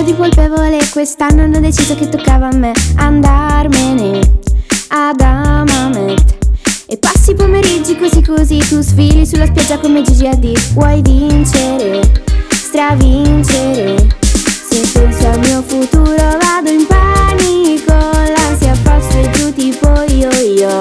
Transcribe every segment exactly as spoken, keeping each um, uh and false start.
di colpevole, quest'anno hanno deciso che toccava a me andarmene ad Amamet. E passi i pomeriggi così così, tu sfili sulla spiaggia come Gigi Hadid. Vuoi vincere, stravincere. Se penso al mio futuro vado in panico, l'ansia fa su e giù tipo yo-yo.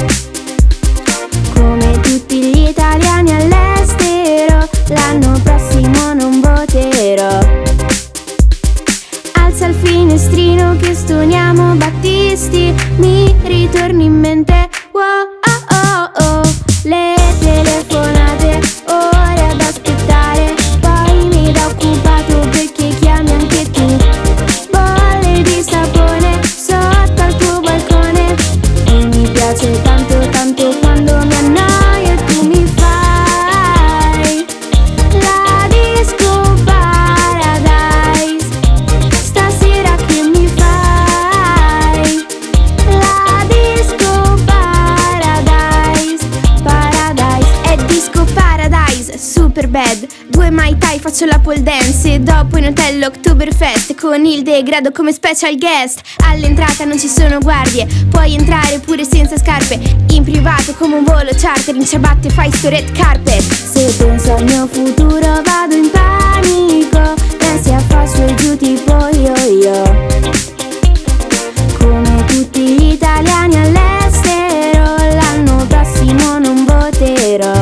Come tutti gli italiani all'estero, l'anno prossimo non voterò. Alza il finestrino che stoniamo Battisti, mi ritorni in mente, wow, oh oh oh. Le telefonate, ore ad aspettare, poi mi dà occupato perché chiami anche tu. Bolle di sapone sotto al tuo balcone, e mi piace tanto tanto quando mi annoio e tu mi fai la disco paradise. Stasera che mi fai la disco paradise. Paradise è disco paradise, super bad. Due mai tai, faccio la pole dance e dopo in hotel Oktoberfest con il degrado come special guest. All'entrata non ci sono guardie, puoi entrare pure senza scarpe, in privato come un volo charter, in ciabatte fai sto red carpet. Se penso al mio futuro vado in panico, l'ansia fa su e giù tipo yo-yo. Come tutti gli italiani all'estero, l'anno prossimo non voterò.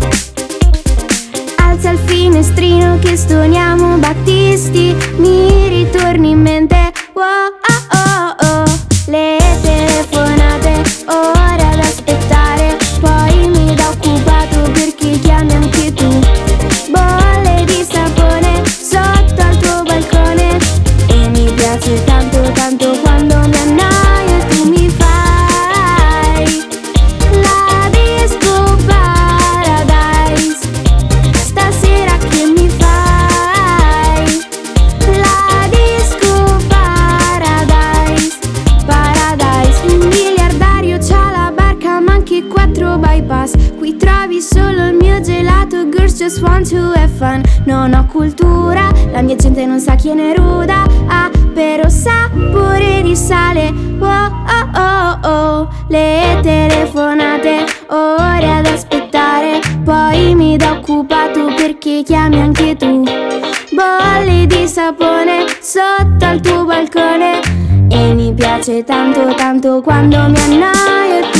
Alza il finestrino che stoniamo Battisti, mi ritorni in mente, wow, oh oh oh. Le telefonate, ore ad aspettare, poi mi dà occupato perché chiami anche tu. Bolle di sapone sotto al tuo balcone, e mi piace tanto tanto quando mi annoio e tu mi fai la disco paradise. Stasera che mi fai la disco paradise. Paradise. Un miliardario c'ha la barca ma anche quattro bypass. Qui trovi solo il mio gelato, girls just want to have fun. Non ho cultura, la mia gente non sa chi è Neruda, ha però sapore di sale, oh oh oh oh. Le telefonate, ore ad aspettare, poi mi dà occupato perché chiami anche tu. Bolle di sapone sotto al tuo balcone, e mi piace tanto tanto quando mi annoio.